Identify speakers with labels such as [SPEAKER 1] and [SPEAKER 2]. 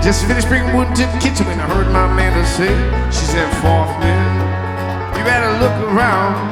[SPEAKER 1] Just finished bringing wood to the kitchen when I heard my mother say, she said, "Fourth man, you better look around.